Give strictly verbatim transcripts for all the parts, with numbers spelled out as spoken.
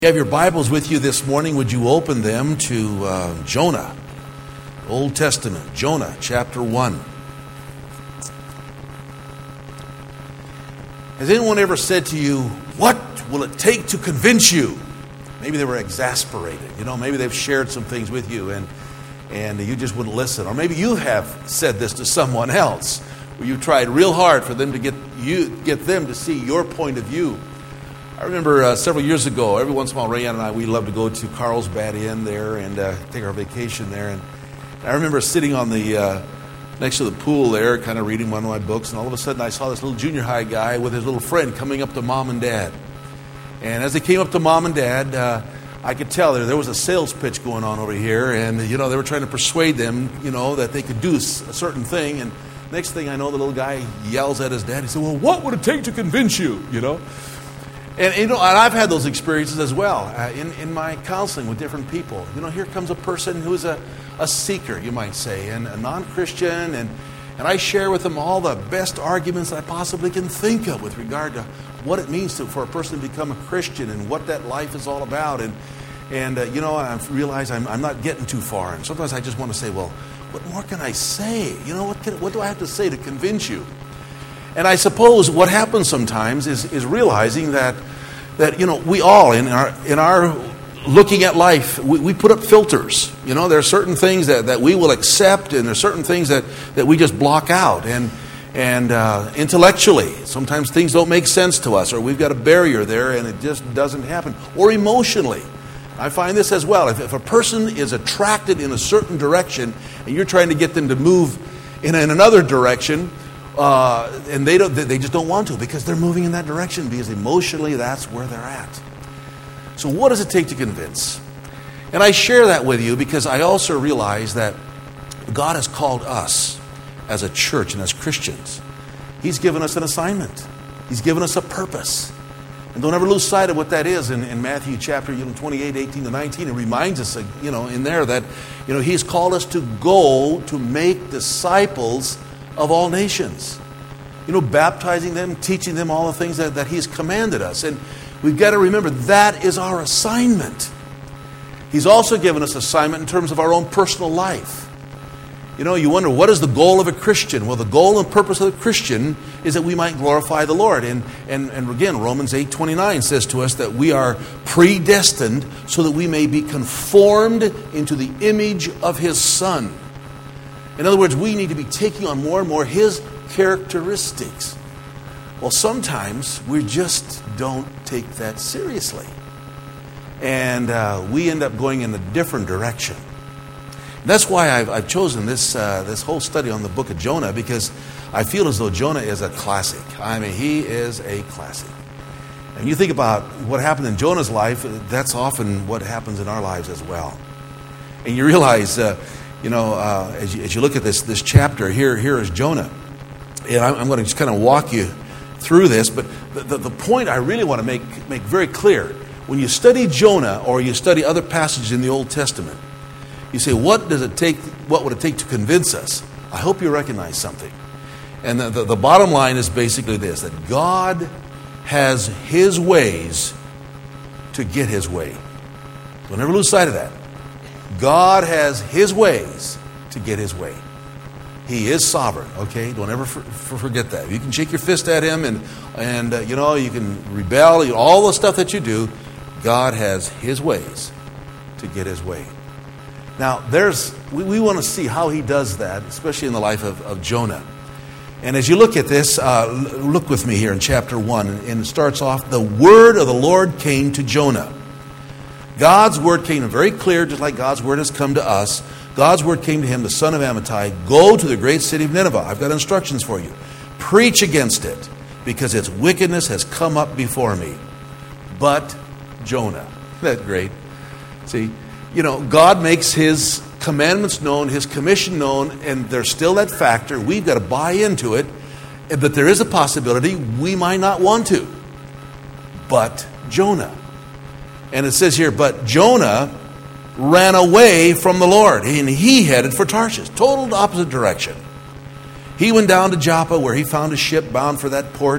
You have your Bibles with you this morning. Would you open them to uh, Jonah, Old Testament, Jonah chapter one. Has anyone ever said to you, what will it take to convince you? Maybe they were exasperated. You know, maybe they've shared some things with you and, and you just wouldn't listen. Or maybe you have said this to someone else where you tried real hard for them to get you get them to see your point of view. I remember uh, several years ago, every once in a while, Rayanne and I, we love to go to Carlsbad Inn there and uh, take our vacation there. And I remember sitting on the uh, next to the pool there, kind of reading one of my books, and all of a sudden I saw this little junior high guy with his little friend coming up to mom and dad. And as they came up to mom and dad, uh, I could tell there, there was a sales pitch going on over here, and you know they were trying to persuade them, you know, that they could do a certain thing. And next thing I know, the little guy yells at his dad. He said, "Well, what would it take to convince you?" You know. And, you know, and I've had those experiences as well uh, in, in my counseling with different people. You know, here comes a person who's a, a seeker, you might say, and a non-Christian, and, and I share with them all the best arguments that I possibly can think of with regard to what it means to, for a person to become a Christian and what that life is all about. And, and uh, you know, I realize I'm, I'm not getting too far. And sometimes I just want to say, well, what more can I say? You know, what, can, what do I have to say to convince you? And I suppose what happens sometimes is, is realizing that, that, you know, we all, in our in our looking at life, we, we put up filters. You know, there are certain things that, that we will accept, and there are certain things that, that we just block out. And, and uh, intellectually, sometimes things don't make sense to us, or we've got a barrier there, and it just doesn't happen. Or emotionally. I find this as well. If, if a person is attracted in a certain direction, and you're trying to get them to move in, in another direction, Uh, and they don't. They just don't want to because they're moving in that direction because emotionally that's where they're at. So what does it take to convince? And I share that with you because I also realize that God has called us as a church and as Christians. He's given us an assignment. He's given us a purpose. And don't ever lose sight of what that is. In, in Matthew chapter you know, twenty-eight, eighteen to nineteen, it reminds us, you know, in there that you know He's called us to go to make disciples of all nations, you know, baptizing them, teaching them all the things that, that He's commanded us. And we've got to remember that is our assignment. He's also given us assignment in terms of our own personal life. You know, you wonder, what is the goal of a Christian? Well, the goal and purpose of the Christian is that we might glorify the Lord. And, and, and again, Romans eight twenty-nine says to us that we are predestined so that we may be conformed into the image of His Son. In other words, we need to be taking on more and more His characteristics. Well, sometimes we just don't take that seriously. And uh, we end up going in a different direction. That's why I've, I've chosen this, uh, this whole study on the book of Jonah, because I feel as though Jonah is a classic. I mean, he is a classic. And you think about what happened in Jonah's life, that's often what happens in our lives as well. And you realize... Uh, You know, uh, as, you, as you look at this this chapter, here here is Jonah. And I'm, I'm going to just kind of walk you through this. But the, the, the point I really want to make, make very clear, when you study Jonah or you study other passages in the Old Testament, you say, what does it take, what would it take to convince us? I hope you recognize something. And the, the, the bottom line is basically this, that God has His ways to get His way. Don't ever lose sight of that. God has His ways to get His way. He is sovereign, okay? Don't ever for, for forget that. You can shake your fist at Him and, and uh, you know, you can rebel, you know, all the stuff that you do. God has His ways to get His way. Now, there's we, we want to see how He does that, especially in the life of, of Jonah. And as you look at this, uh, look with me here in chapter one, and it starts off, the word of the Lord came to Jonah. God's word came very clear, just like God's word has come to us. God's word came to him, the son of Amittai. Go to the great city of Nineveh. I've got instructions for you. Preach against it, because its wickedness has come up before me. But Jonah. Isn't that great? See, you know, God makes His commandments known, His commission known, and there's still that factor. We've got to buy into it. But there is a possibility we might not want to. But Jonah. And it says here, but Jonah ran away from the Lord, and he headed for Tarshish, total opposite direction. He went down to Joppa, where he found a ship bound for that port,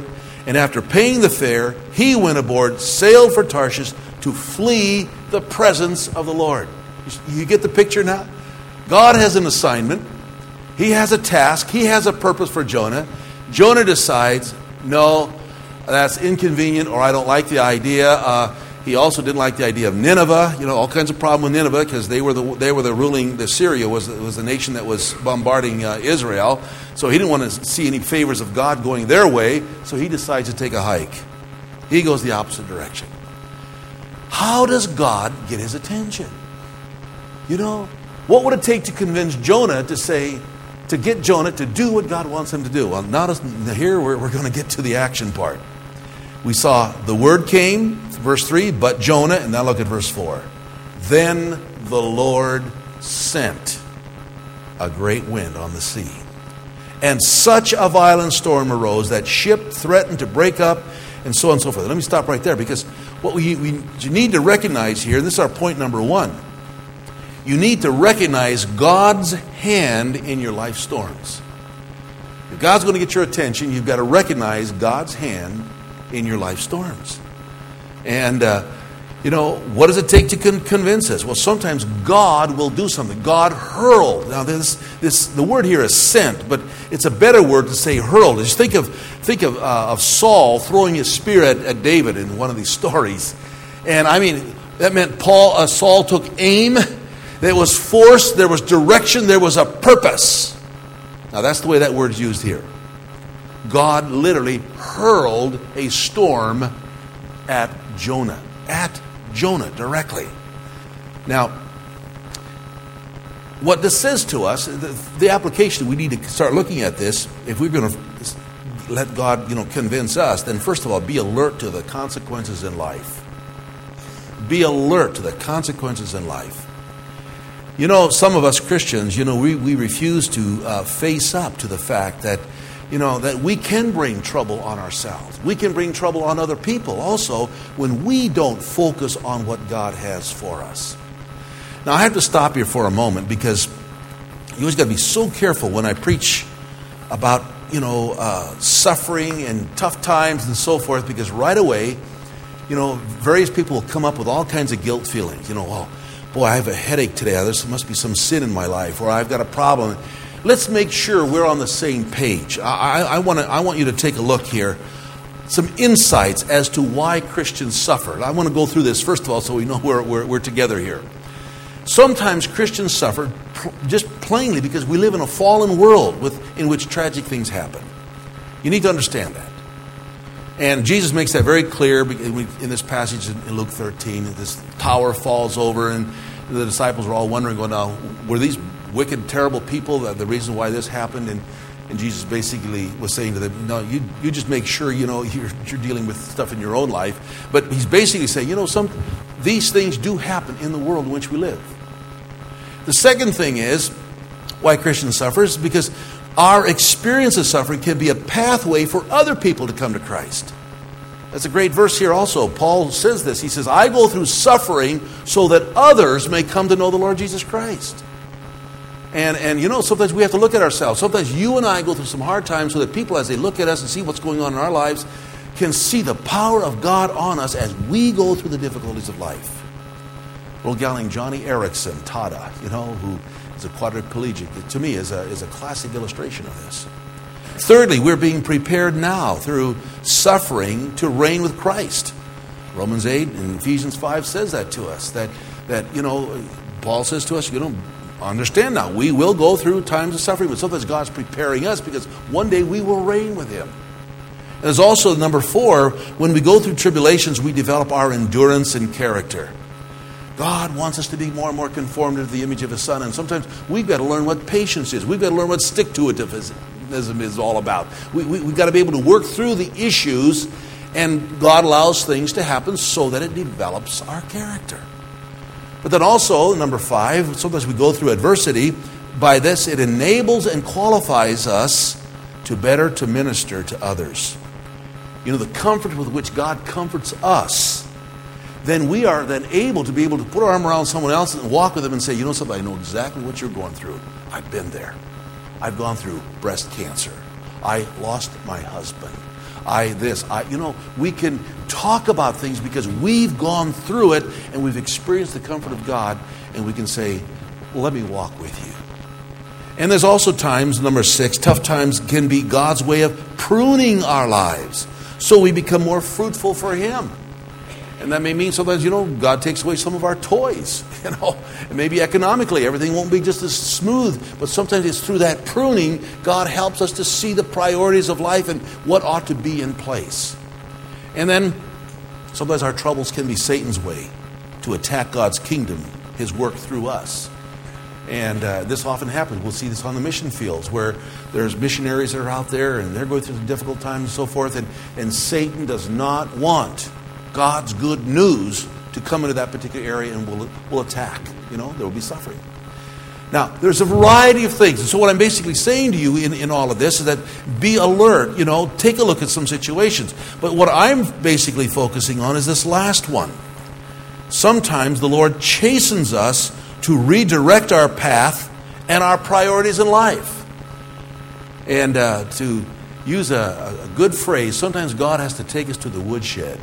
And after paying the fare, he went aboard, sailed for Tarshish to flee the presence of the Lord. You get the picture now? God has an assignment. He has a task. He has a purpose for Jonah. Jonah decides, no, that's inconvenient, or I don't like the idea. Uh, he also didn't like the idea of Nineveh. You know, all kinds of problem with Nineveh because they were the they were the ruling. The Syria was was the nation that was bombarding uh, Israel. So he didn't want to see any favors of God going their way. So he decides to take a hike. He goes the opposite direction. How does God get his attention? You know, what would it take to convince Jonah to say, to get Jonah to do what God wants him to do? Well, not as, here we're, we're going to get to the action part. We saw the word came, verse three, but Jonah, and now look at verse four. Then the Lord sent a great wind on the sea, and such a violent storm arose that ship threatened to break up, and so on and so forth. Let me stop right there, because what we, we you need to recognize here, and this is our point number one, you need to recognize God's hand in your life storms. If God's going to get your attention, you've got to recognize God's hand in your life storms. And, uh, you know, what does it take to con- convince us? Well, sometimes God will do something. God hurled. Now, this, this, the word here is sent, but it's a better word to say hurled. Just think of, think of, uh, of Saul throwing his spear at, at David in one of these stories. And, I mean, that meant Paul, uh, Saul took aim. There was force, there was direction, there was a purpose. Now, that's the way that word is used here. God literally hurled a storm at Jonah. At Jonah directly. Now, what this says to us, the, the application, we need to start looking at this. If we're going to let God, you know, convince us, then first of all, be alert to the consequences in life. Be alert to the consequences in life. You know, some of us Christians, you know, we, we refuse to uh, face up to the fact that, you know, that we can bring trouble on ourselves. We can bring trouble on other people also when we don't focus on what God has for us. Now, I have to stop here for a moment because you always got to be so careful when I preach about, you know, uh, suffering and tough times and so forth, because right away, you know, various people will come up with all kinds of guilt feelings. You know, well, boy, I have a headache today. There must be some sin in my life, or I've got a problem. Let's make sure we're on the same page. I, I, I, want to, I want you to take a look here. Some insights as to why Christians suffer. I want to go through this, first of all, so we know we're, we're, we're together here. Sometimes Christians suffer just plainly because we live in a fallen world with, in which tragic things happen. You need to understand that. And Jesus makes that very clear in this passage in Luke thirteen. This tower falls over, and the disciples are all wondering, well, now, were these wicked, terrible people that the reason why this happened? And, and Jesus basically was saying to them, no, you you just make sure, you know, you're, you're dealing with stuff in your own life. But he's basically saying, you know, some these things do happen in the world in which we live. The second thing is why Christians suffer is because our experience of suffering can be a pathway for other people to come to Christ. That's a great verse here also. Paul says this. He says, I go through suffering so that others may come to know the Lord Jesus Christ. And, and you know, sometimes we have to look at ourselves. Sometimes you and I go through some hard times so that people, as they look at us and see what's going on in our lives, can see the power of God on us as we go through the difficulties of life. Little guy named Johnny Erickson, Tada, you know, who is a quadriplegic, to me is a, is a classic illustration of this. Thirdly, we're being prepared now through suffering to reign with Christ. Romans eight and Ephesians five says that to us. That, that you know, Paul says to us, you know, understand now, we will go through times of suffering, but sometimes God's preparing us because one day we will reign with Him. And there's also, number four, when we go through tribulations, we develop our endurance and character. God wants us to be more and more conformed to the image of His Son, and sometimes we've got to learn what patience is. We've got to learn what stick-to-itivism is all about. We, we, we've got to be able to work through the issues, and God allows things to happen so that it develops our character. But then also, number five, sometimes we go through adversity. By this, it enables and qualifies us to better to minister to others. You know, the comfort with which God comforts us, then we are then able to be able to put our arm around someone else and walk with them and say, you know something, I know exactly what you're going through. I've been there. I've gone through breast cancer. I lost my husband. I this, I, you know, we can talk about things because we've gone through it and we've experienced the comfort of God, and we can say, let me walk with you. And there's also times, number six, tough times can be God's way of pruning our lives so we become more fruitful for Him. And that may mean sometimes, you know, God takes away some of our toys, you know, and maybe economically everything won't be just as smooth, but sometimes it's through that pruning God helps us to see the priorities of life and what ought to be in place. And then sometimes our troubles can be Satan's way to attack God's kingdom, His work through us. And uh, this often happens. We'll see this on the mission fields where there's missionaries that are out there and they're going through difficult times and so forth, and, and Satan does not want God's good news to come into that particular area and will will attack. You know, there will be suffering. Now, there's a variety of things. And so what I'm basically saying to you in, in all of this is that be alert, you know, take a look at some situations. But what I'm basically focusing on is this last one. Sometimes the Lord chastens us to redirect our path and our priorities in life. And uh, to use a, a good phrase, sometimes God has to take us to the woodshed.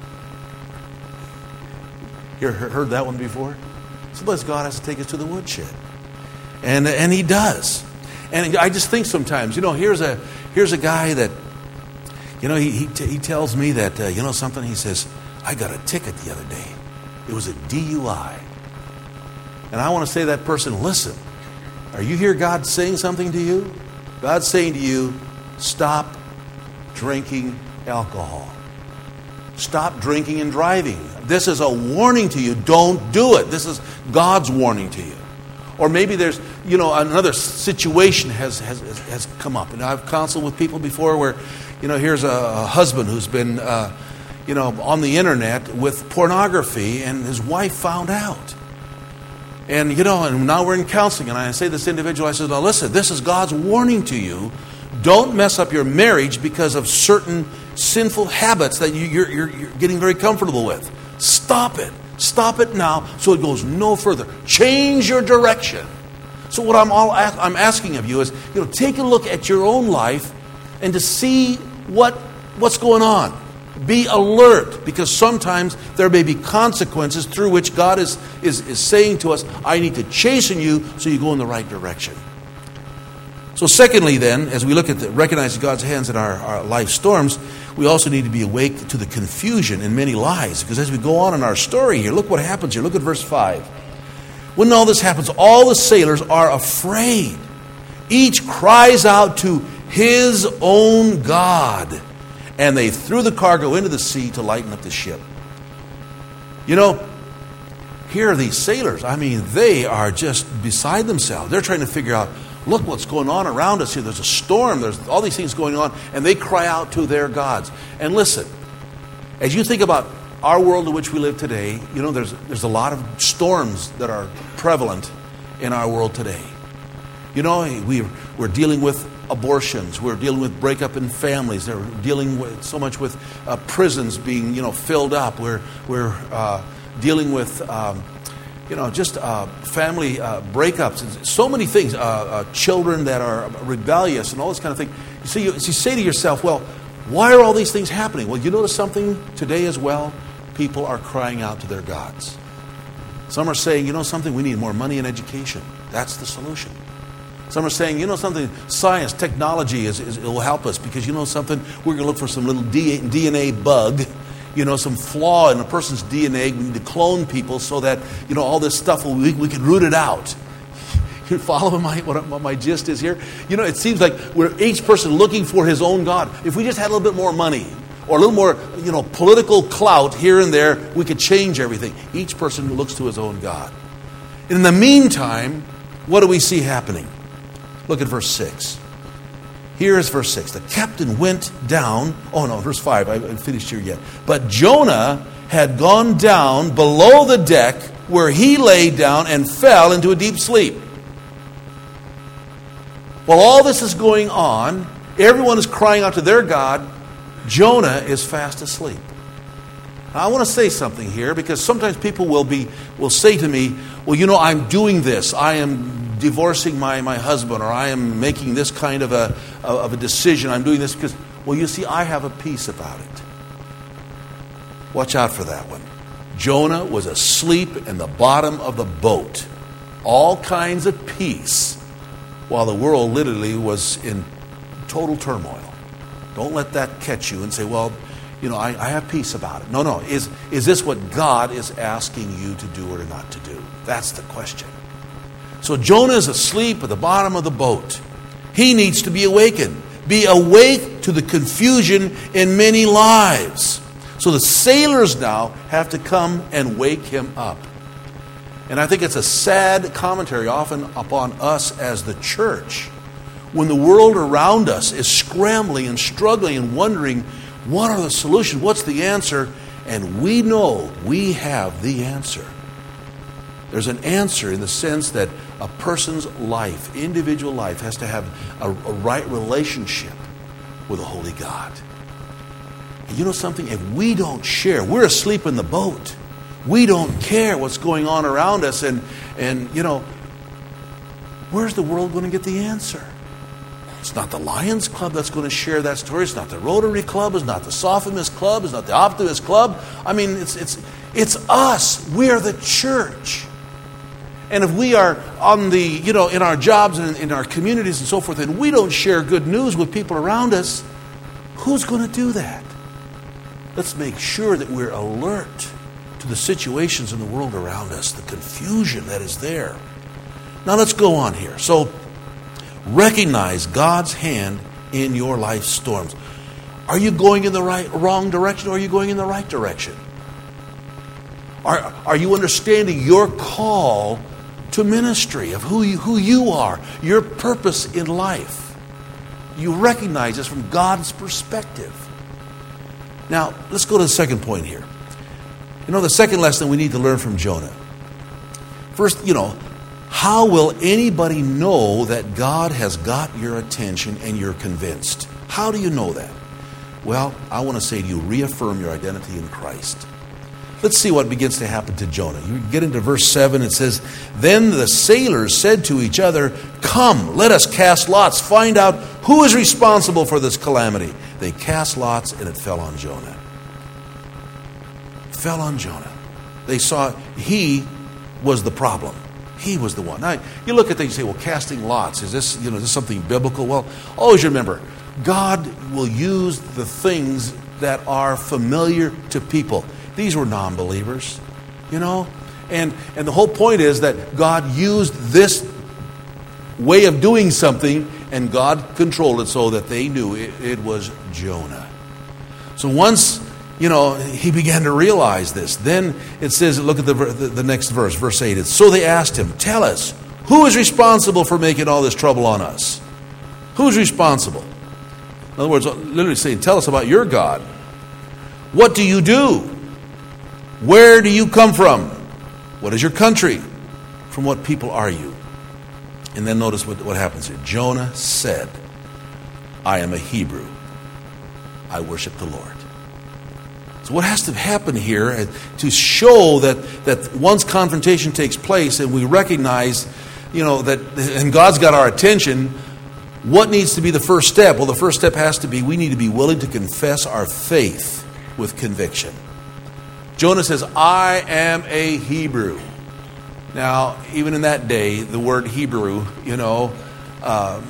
You ever heard that one before? Sometimes God has to take us to the woodshed. And and He does. And I just think sometimes, you know, here's a here's a guy that, you know, he he, t- he tells me that, uh, you know something, he says, I got a ticket the other day. It was a D U I. And I want to say to that person, listen, are you hear God saying something to you? God's saying to you, stop drinking alcohol. Stop drinking and driving. This is a warning to you. Don't do it. This is God's warning to you. Or maybe there's, you know, another situation has has, has come up. And I've counseled with people before where, you know, here's a, a husband who's been, uh, you know, on the internet with pornography, and his wife found out. And, you know, and now we're in counseling, and I say to this individual, I said, now listen, this is God's warning to you. Don't mess up your marriage because of certain sinful habits that you, you're, you're, you're getting very comfortable with. Stop it. Stop it now so it goes no further. Change your direction. So what I'm all I'm asking of you is, you know, take a look at your own life and to see what what's going on. Be alert, because sometimes there may be consequences through which God is, is, is saying to us, I need to chasten you so you go in the right direction. So secondly then, as we look at the, recognizing God's hands in our, our life storms, we also need to be awake to the confusion in many lives. Because as we go on in our story here, look what happens here. Look at verse five. When all this happens, all the sailors are afraid. Each cries out to his own God. And they threw the cargo into the sea to lighten up the ship. You know, here are these sailors. I mean, they are just beside themselves. They're trying to figure out, look what's going on around us here. There's a storm. There's all these things going on. And they cry out to their gods. And listen, as you think about our world in which we live today, you know, there's there's a lot of storms that are prevalent in our world today. You know, we, we're dealing with abortions. We're dealing with breakup in families. They're dealing with so much with uh, prisons being, you know, filled up. We're we're uh, dealing with, um, you know, just uh, family uh, breakups. And so many things. Uh, uh, children that are rebellious and all this kind of thing. You see, you, you say to yourself, well, why are all these things happening? Well, you notice something today as well? People are crying out to their gods. Some are saying, you know something, we need more money and education. That's the solution. Some are saying, you know something, science, technology is, is it will help us because, you know something, we're going to look for some little D N A bug, you know, some flaw in a person's D N A. We need to clone people so that, you know, all this stuff, will, we, we can root it out. You follow my, what, what my gist is here? You know, it seems like we're each person looking for his own God. If we just had a little bit more money or a little more, you know, political clout here and there, we could change everything. Each person looks to his own God. In the meantime, what do we see happening? Look at verse six. Here is verse six. The captain went down. Oh no, verse five. I haven't finished here yet. But Jonah had gone down below the deck where he lay down and fell into a deep sleep. While all this is going on, everyone is crying out to their God. Jonah is fast asleep. Now, I want to say something here because sometimes people will be will say to me, well, you know, I'm doing this. I am divorcing my, my husband, or I am making this kind of a of a decision. I'm doing this because, Well, you see, I have a peace about it. Watch out for that one. Jonah was asleep in the bottom of the boat. All kinds of peace, while the world literally was in total turmoil. Don't let that catch you and say, well, you know, I, I have peace about it. No, no. Is, is this what God is asking you to do or not to do? That's the question. So Jonah is asleep at the bottom of the boat. He needs to be awakened. Be awake to the confusion in many lives. So the sailors now have to come and wake him up. And I think it's a sad commentary often upon us as the church. When the world around us is scrambling and struggling and wondering, what are the solutions? What's the answer? And we know we have the answer. There's an answer in the sense that a person's life, individual life, has to have a, a right relationship with a holy God. And you know something? If we don't share, we're asleep in the boat. We don't care what's going on around us. And, and you know, where's the world going to get the answer? It's not the Lions Club that's going to share that story. It's not the Rotary Club. It's not the Sophomist Club. It's not the Optimist Club. I mean, it's it's it's us. We are the church. And if we are on the, you know, in our jobs and in our communities and so forth, and we don't share good news with people around us, who's going to do that? Let's make sure that we're alert to the situations in the world around us, the confusion that is there. Now let's go on here. So, recognize God's hand in your life storms. Are you going in the right, wrong direction, or are you going in the right direction? Are, are you understanding your call to ministry, of who you, who you are, your purpose in life? You recognize this from God's perspective. Now, let's go to the second point here. You know, the second lesson we need to learn from Jonah. First, you know, how will anybody know that God has got your attention and you're convinced? How do you know that? Well, I want to say to you, reaffirm your identity in Christ. Let's see what begins to happen to Jonah. You get into verse seven, it says, "Then the sailors said to each other, 'Come, let us cast lots, find out who is responsible for this calamity.' They cast lots, and it fell on Jonah." It fell on Jonah. They saw he was the problem. He was the one. Now, you look at that and you say, well, casting lots, is this, you know, is this something biblical? Well, always remember, God will use the things that are familiar to people. These were non-believers, you know? And, and the whole point is that God used this way of doing something, and God controlled it so that they knew it, it was Jonah. So once, you know, he began to realize this. Then it says, look at the, the, the next verse, verse eight. It's, "So they asked him, 'Tell us, who is responsible for making all this trouble on us?'" Who's responsible? In other words, literally saying, tell us about your God. What do you do? Where do you come from? What is your country? From what people are you? And then notice what, what happens here. Jonah said, "I am a Hebrew. I worship the Lord." So what has to happen here to show that, that once confrontation takes place and we recognize, you know, that, and God's got our attention, what needs to be the first step? Well, the first step has to be we need to be willing to confess our faith with conviction. Jonah says, "I am a Hebrew." Now, even in that day, the word Hebrew, you know, um,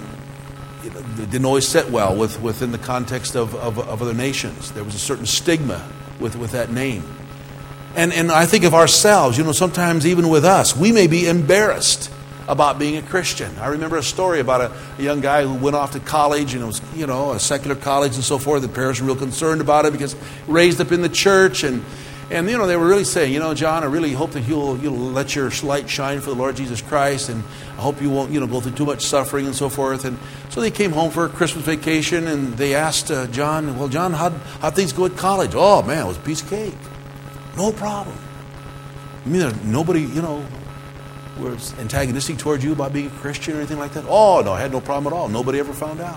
it didn't always sit well with, within the context of, of, of other nations. There was a certain stigma with, with that name. And, and I think of ourselves, you know, sometimes even with us, we may be embarrassed about being a Christian. I remember a story about a, a young guy who went off to college, and it was, you know, a secular college and so forth. The parents were real concerned about it because raised up in the church, and And, you know, they were really saying, you know, "John, I really hope that you'll you'll let your light shine for the Lord Jesus Christ, and I hope you won't, you know, go through too much suffering," and so forth. And so they came home for a Christmas vacation, and they asked uh, John, "Well, John, how'd, how'd things go at college?" "Oh, man, it was a piece of cake. No problem." "You mean that nobody, you know, was antagonistic towards you about being a Christian or anything like that?" "Oh, no, I had no problem at all. Nobody ever found out."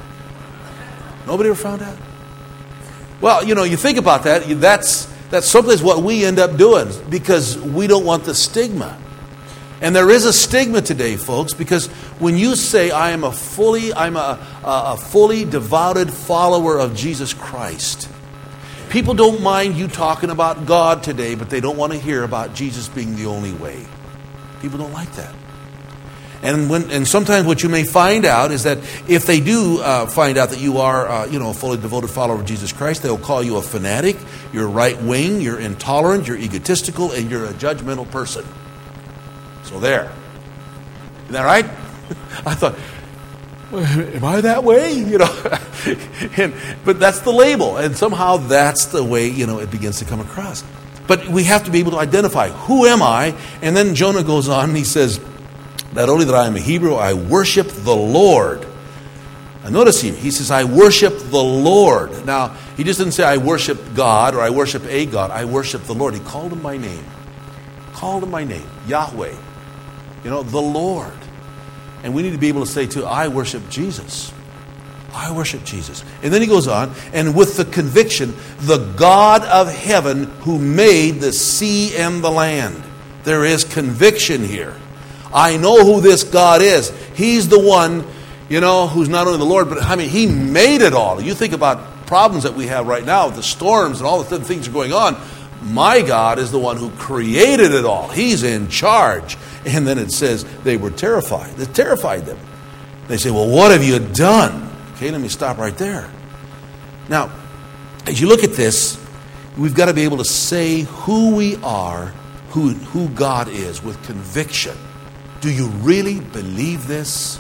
Nobody ever found out? Well, you know, you think about that, that's... That's sometimes what we end up doing because we don't want the stigma. And there is a stigma today, folks, because when you say I am a fully, I'm a, a fully devoted follower of Jesus Christ, people don't mind you talking about God today, but they don't want to hear about Jesus being the only way. People don't like that. And when, and sometimes what you may find out is that if they do uh, find out that you are, uh, you know, a fully devoted follower of Jesus Christ, they'll call you a fanatic, you're right wing, you're intolerant, you're egotistical, and you're a judgmental person. So there. Isn't that right? I thought, well, am I that way? You know, and, but that's the label, and somehow that's the way, you know, it begins to come across. But we have to be able to identify, who am I? And then Jonah goes on and he says, not only that I am a Hebrew, I worship the Lord. Now notice here, he says, I worship the Lord. Now, he just didn't say I worship God or I worship a God. I worship the Lord. He called him by name. Called him by name. Yahweh. You know, the Lord. And we need to be able to say too, I worship Jesus. I worship Jesus. And then he goes on, and with the conviction, the God of heaven who made the sea and the land. There is conviction here. I know who this God is. He's the one, you know, who's not only the Lord, but I mean, he made it all. You think about problems that we have right now, the storms and all the things that are going on. My God is the one who created it all. He's in charge. And then it says they were terrified. It terrified them. They say, well, what have you done? Okay, let me stop right there. Now, as you look at this, we've got to be able to say who we are, who, who God is with conviction. Do you really believe this?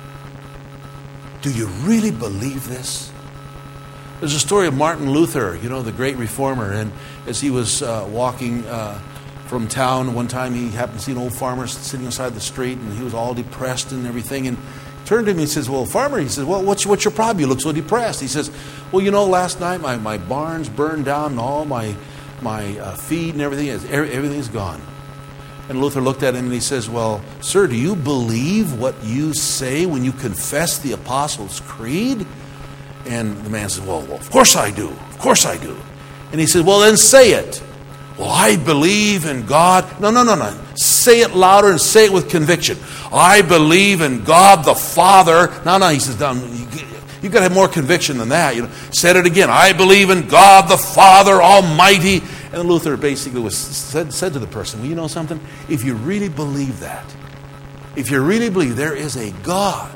Do you really believe this? There's a story of Martin Luther, you know, the great reformer. And as he was uh, walking uh, from town, one time he happened to see an old farmer sitting beside the street, and he was all depressed and everything. And turned to him and he says, well, farmer, he says, well, what's, what's your problem? You look so depressed. He says, well, you know, last night my, my barns burned down and all my, my uh, feed and everything, is, everything's gone. And Luther looked at him and he says, well, sir, do you believe what you say when you confess the Apostles' Creed? And the man says, well, well, of course I do. Of course I do. And he says, well, then say it. Well, I believe in God. No, no, no, no. Say it louder and say it with conviction. I believe in God the Father. No, no, he says, no, you, you've got to have more conviction than that. You know, said it again. I believe in God the Father Almighty. And Luther basically was said, said to the person, well, you know something? If you really believe that, if you really believe there is a God,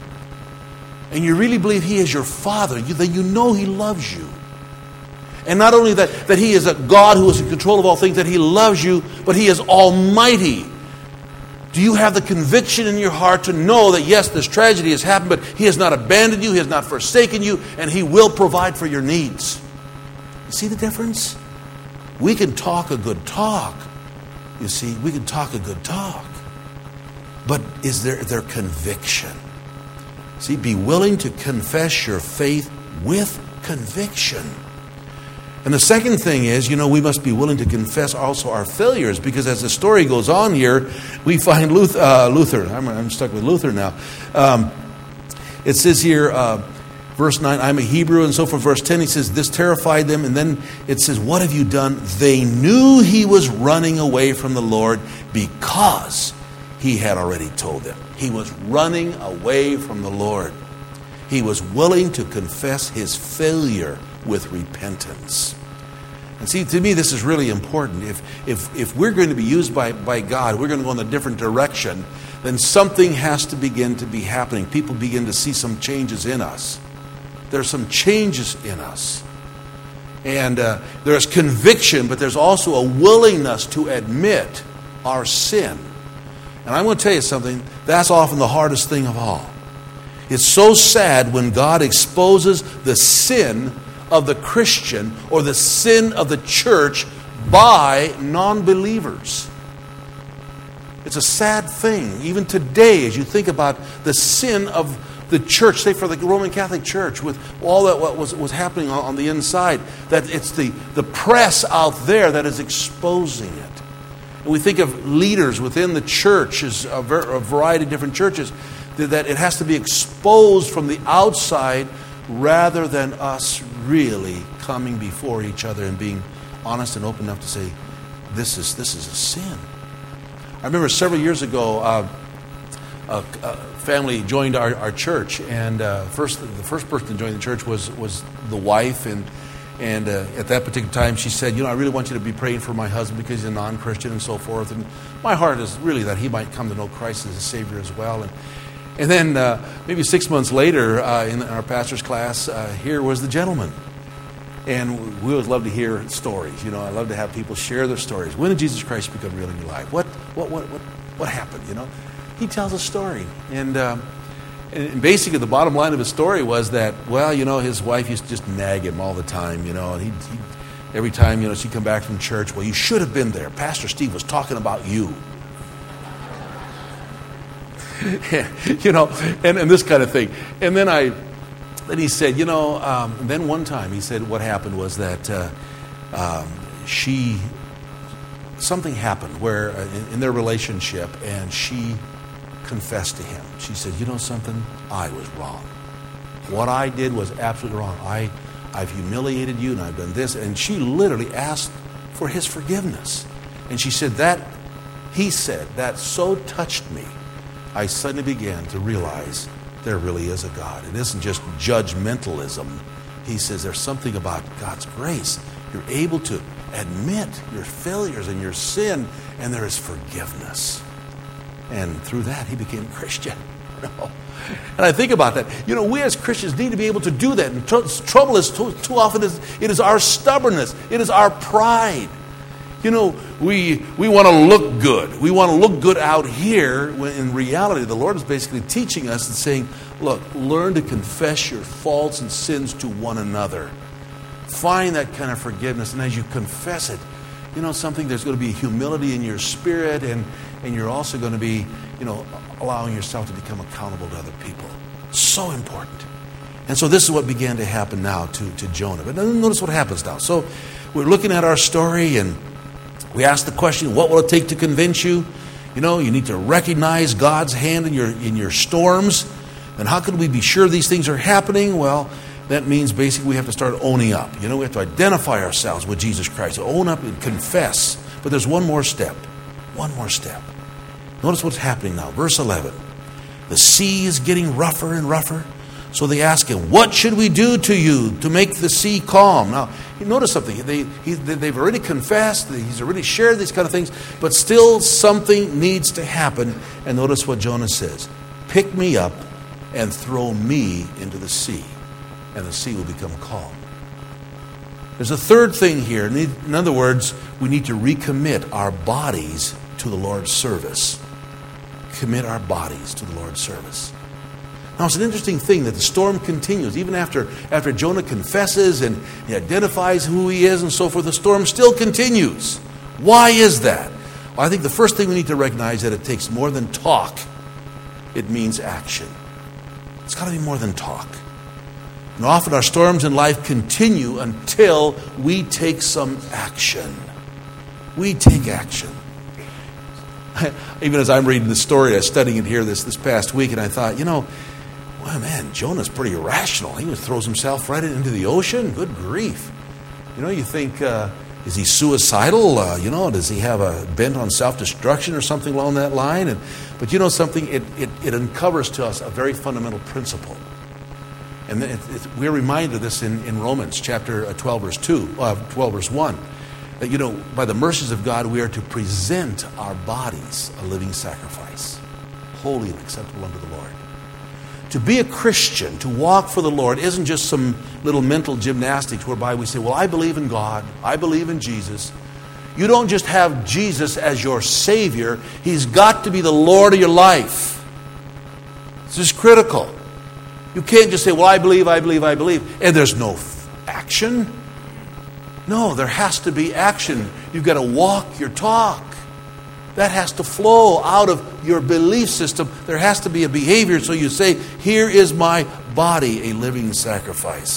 and you really believe He is your Father, you, then you know He loves you. And not only that, that He is a God who is in control of all things, that He loves you, but He is almighty. Do you have the conviction in your heart to know that, yes, this tragedy has happened, but He has not abandoned you, He has not forsaken you, and He will provide for your needs? You see the difference? We can talk a good talk. You see, we can talk a good talk. But is there their conviction? See, be willing to confess your faith with conviction. And the second thing is, you know, we must be willing to confess also our failures, because as the story goes on here, we find Luther, uh, Luther I'm, I'm stuck with Luther now. Um, it says here, uh, verse nine, I'm a Hebrew, and so for verse ten, he says, this terrified them. And then it says, what have you done? They knew he was running away from the Lord because he had already told them. He was running away from the Lord. He was willing to confess his failure with repentance. And see, to me, this is really important. If if if we're going to be used by, by God, we're going to go in a different direction, then something has to begin to be happening. People begin to see some changes in us. There's some changes in us. And uh, there's conviction, but there's also a willingness to admit our sin. And I'm going to tell you something, that's often the hardest thing of all. It's so sad when God exposes the sin of the Christian or the sin of the church by non-believers. It's a sad thing, even today, as you think about the sin of the church, say for the Roman Catholic Church, with all that what was, was happening on, on the inside, that it's the, the press out there that is exposing it. And we think of leaders within the churches, a, ver- a variety of different churches, that it has to be exposed from the outside rather than us really coming before each other and being honest and open enough to say, this is this is a sin. I remember several years ago, uh, a, a family joined our, our church, and uh, first the first person to join the church was was the wife, and and uh, at that particular time she said, you know, I really want you to be praying for my husband because he's a non-Christian and so forth. And my heart is really that he might come to know Christ as a Savior as well. And and then uh, maybe six months later, uh, in our pastor's class, uh, here was the gentleman. And we always love to hear stories. You know, I love to have people share their stories. When did Jesus Christ become real in your life? What what what what what happened? You know, he tells a story, and um, and basically the bottom line of his story was that, well, you know, his wife used to just nag him all the time. You know, and he, he every time, you know, she'd come back from church. Well, you should have been there. Pastor Steve was talking about you. you know, and, and this kind of thing. And then I. Then he said, you know, um, then one time he said what happened was that uh, um, she, something happened where uh, in, in their relationship, and she confessed to him. She said, you know something, I was wrong. What I did was absolutely wrong. I, I've humiliated you and I've done this. And she literally asked for his forgiveness. And she said that, he said, that so touched me, I suddenly began to realize there really is a God. It isn't just judgmentalism. He says there's something about God's grace. You're able to admit your failures and your sin, and there is forgiveness. And through that, he became a Christian. You know? And I think about that. You know, we as Christians need to be able to do that. And tr- trouble is too, too often is it is our stubbornness. It is our pride. You know, we we want to look good. We want to look good out here, when in reality, the Lord is basically teaching us and saying, look, learn to confess your faults and sins to one another. Find that kind of forgiveness. And as you confess it, you know something, there's going to be humility in your spirit, and, and you're also going to be, you know, allowing yourself to become accountable to other people. So important. And so this is what began to happen now to, to Jonah. But notice what happens now. So we're looking at our story, and we ask the question, what will it take to convince you? You know, you need to recognize God's hand in your in your storms. And how can we be sure these things are happening? Well, that means basically we have to start owning up. You know, we have to identify ourselves with Jesus Christ. Own up and confess. But there's one more step. One more step. Notice what's happening now. Verse eleven. The sea is getting rougher and rougher. So they ask him, what should we do to you to make the sea calm? Now, you notice something. They, he, they've already confessed. He's already shared these kind of things. But still something needs to happen. And notice what Jonah says. Pick me up and throw me into the sea, and the sea will become calm. There's a third thing here. In other words, we need to recommit our bodies to the Lord's service. Commit our bodies to the Lord's service. Now, it's an interesting thing that the storm continues. Even after, after Jonah confesses and he identifies who he is and so forth, the storm still continues. Why is that? Well, I think the first thing we need to recognize is that it takes more than talk. It means action. It's got to be more than talk. And often our storms in life continue until we take some action. We take action. Even as I'm reading the story, I was studying it here this, this past week, and I thought, you know, well, man, Jonah's pretty irrational. He just throws himself right into the ocean. Good grief. You know, you think, uh, is he suicidal? Uh, you know, does he have a bent on self-destruction or something along that line? And, but you know something? It, it, it uncovers to us a very fundamental principle. And it, it, we're reminded of this in, in Romans chapter twelve, verse two, uh, twelve, verse one. That, you know, by the mercies of God, we are to present our bodies a living sacrifice, holy and acceptable unto the Lord. To be a Christian, to walk for the Lord, isn't just some little mental gymnastics whereby we say, well, I believe in God, I believe in Jesus. You don't just have Jesus as your Savior. He's got to be the Lord of your life. This is critical. You can't just say, well, I believe, I believe, I believe, and there's no action. No, there has to be action. You've got to walk your talk. That has to flow out of your belief system. There has to be a behavior. So you say, here is my body, a living sacrifice.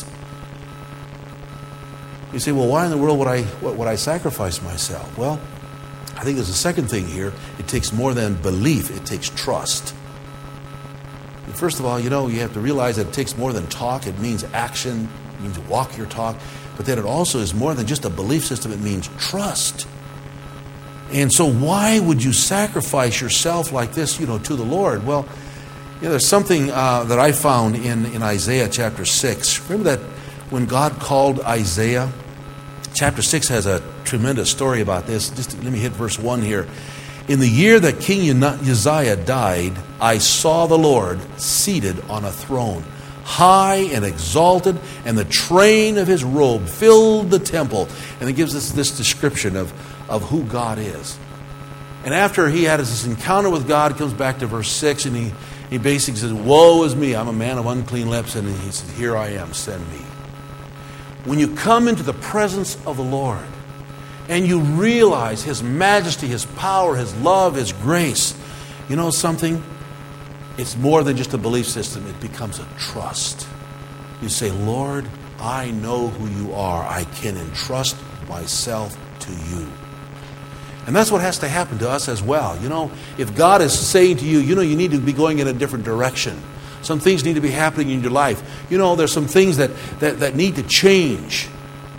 You say, well, why in the world would I, would I sacrifice myself? Well, I think there's a second thing here. It takes more than belief. It takes trust. And first of all, you know, you have to realize that it takes more than talk. It means action. It means walk your talk. But then it also is more than just a belief system. It means trust. And so why would you sacrifice yourself like this, you know, to the Lord? Well, you know, there's something uh, that I found in, in Isaiah chapter six. Remember that when God called Isaiah? Chapter six has a tremendous story about this. Just let me hit verse one here. In the year that King Uzziah died, I saw the Lord seated on a throne, high and exalted, and the train of his robe filled the temple. And it gives us this description of, of who God is. And after he had this encounter with God, he comes back to verse six, and he, he basically says, woe is me, I'm a man of unclean lips. And he says, here I am, send me. When you come into the presence of the Lord, and you realize His majesty, His power, His love, His grace, you know something? It's more than just a belief system. It becomes a trust. You say, Lord, I know who you are. I can entrust myself to you. And that's what has to happen to us as well. You know, if God is saying to you, you know, you need to be going in a different direction. Some things need to be happening in your life. You know, there's some things that, that, that need to change.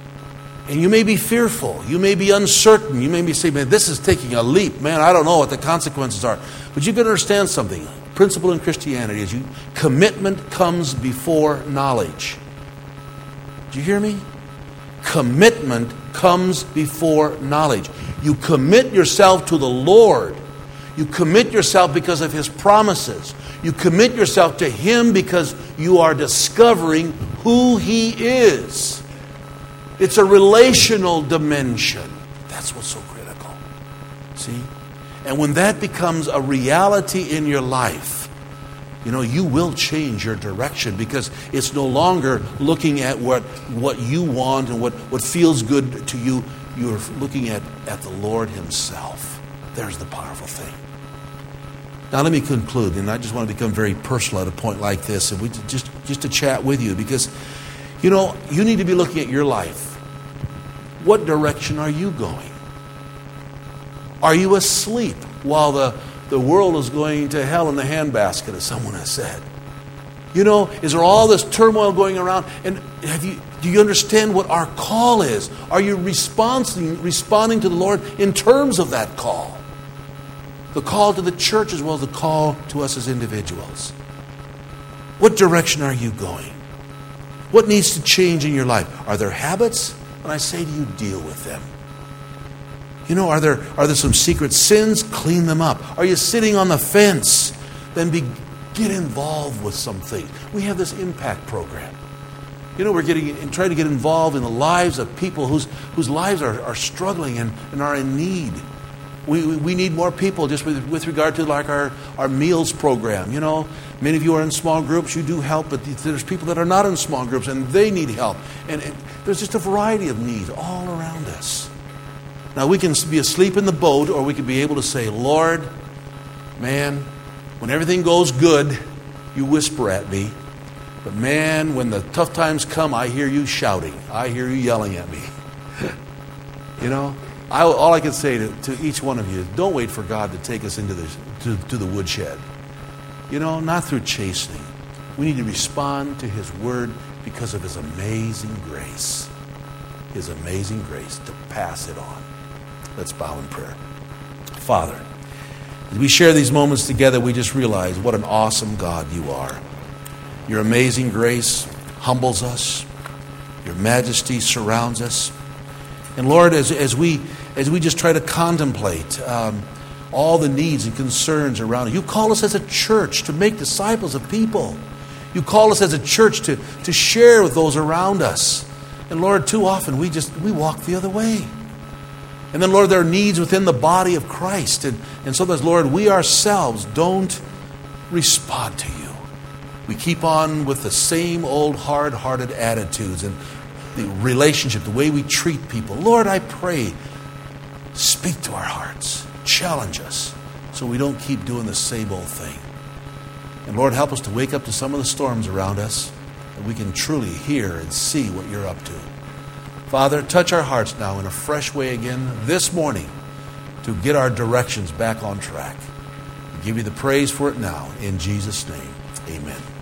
And you may be fearful. You may be uncertain. You may be saying, man, this is taking a leap. Man, I don't know what the consequences are. But you can understand something. A principle in Christianity is you commitment comes before knowledge. Do you hear me? Commitment comes before knowledge. You commit yourself to the Lord. You commit yourself because of His promises. You commit yourself to Him because you are discovering who He is. It's a relational dimension. That's what's so critical. See? And when that becomes a reality in your life, you know, you will change your direction because it's no longer looking at what, what you want and what, what feels good to you. You're looking at, at the Lord Himself. There's the powerful thing. Now let me conclude, and I just want to become very personal at a point like this, and we just, just to chat with you because, you know, you need to be looking at your life. What direction are you going? Are you asleep while the, the world is going to hell in the handbasket, as someone has said? You know, is there all this turmoil going around? And have you do you understand what our call is? Are you responding, responding to the Lord in terms of that call? The call to the church as well as the call to us as individuals. What direction are you going? What needs to change in your life? Are there habits? And I say to you, deal with them. You know, are there are there some secret sins? Clean them up. Are you sitting on the fence? Then be, get involved with something. We have this impact program. You know, we're getting and trying to get involved in the lives of people whose whose lives are, are struggling and, and are in need. We, we we need more people just with, with regard to like our, our meals program. You know, many of you are in small groups. You do help, but there's people that are not in small groups and they need help. And, and there's just a variety of needs all around us. Now, we can be asleep in the boat, or we can be able to say, Lord, man, when everything goes good, you whisper at me. But man, when the tough times come, I hear you shouting. I hear you yelling at me. You know? I, all I can say to, to each one of you is don't wait for God to take us into the, to, to the woodshed. You know, not through chastening. We need to respond to His word because of His amazing grace. His amazing grace to pass it on. Let's bow in prayer. Father, as we share these moments together, we just realize what an awesome God you are. Your amazing grace humbles us. Your majesty surrounds us. And Lord, as, as we as we just try to contemplate um, all the needs and concerns around it, you call us as a church to make disciples of people. You call us as a church to, to share with those around us. And Lord, too often we just we walk the other way. And then, Lord, there are needs within the body of Christ. And, and so that, Lord, we ourselves don't respond to you. We keep on with the same old hard-hearted attitudes and the relationship, the way we treat people. Lord, I pray, speak to our hearts. Challenge us so we don't keep doing the same old thing. And Lord, help us to wake up to some of the storms around us, and we can truly hear and see what you're up to. Father, touch our hearts now in a fresh way again this morning to get our directions back on track. We give you the praise for it now. In Jesus' name, amen.